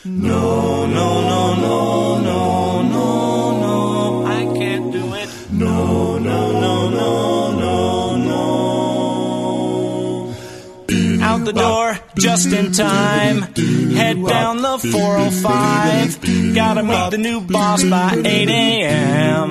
No, no, no, no, no, no, no. I can't do it. No, no, no, no, no, no. Out the door, just in time. Head down the 405. Gotta meet the new boss by 8 a.m.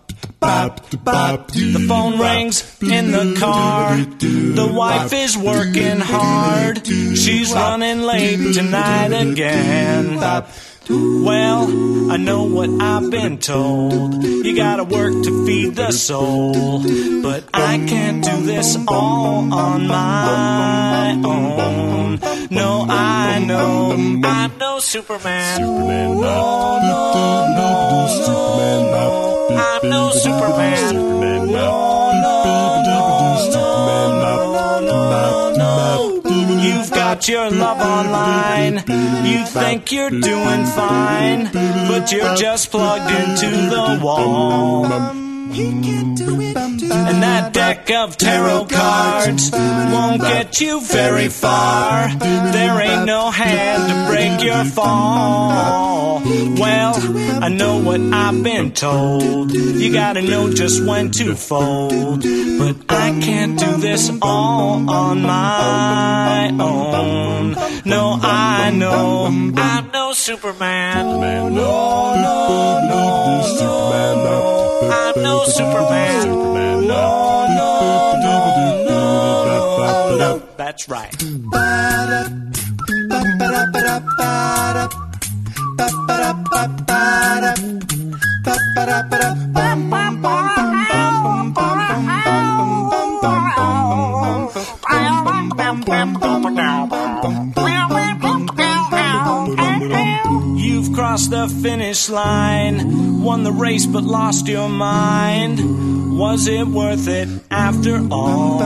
The phone rings in the car. The wife is working hard. She's running late tonight again. Well, I know what I've been told. You gotta work to feed the soul. But I can't do this all on my own. No, I know I'm no Superman. No, no, no, no. I'm no Superman. No, no, no. You've got your love online. You think you're doing fine, but you're just plugged into the wall. And that deck of tarot cards won't get you very far. There ain't no hand to break your fall. Well, I know what I've been told. You gotta know just when to fold. But I can't do this all on my own. No, I know I'm no Superman. No, no, no, no. I'm no Superman. No, no, no, no, no. That's right. You've crossed the finish line, won the race but lost your mind. Was it worth it after all?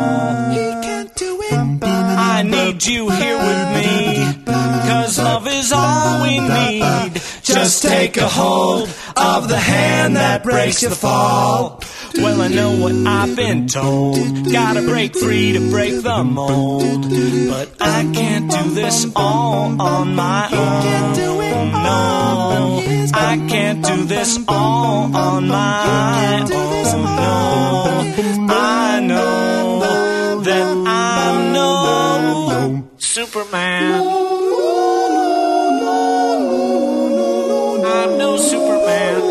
I need you here with me, 'cause love is all we need. Just take a hold of the hand that breaks the fall. Well, I know what I've been told. Gotta break free to break the mold. But I can't do this all on my own. No, I can't do this all on my own. No, I know that I'm no Superman. I'm no Superman.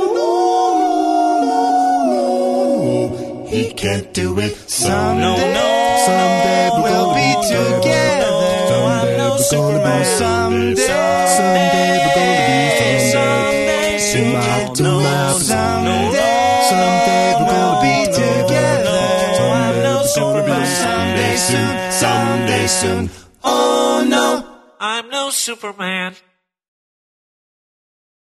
He can't do it. Someday we'll be together. I'm no Superman. Someday we're gonna be Someday we're gonna be together. I'm no Superman. Someday soon. Oh no, I'm no Superman.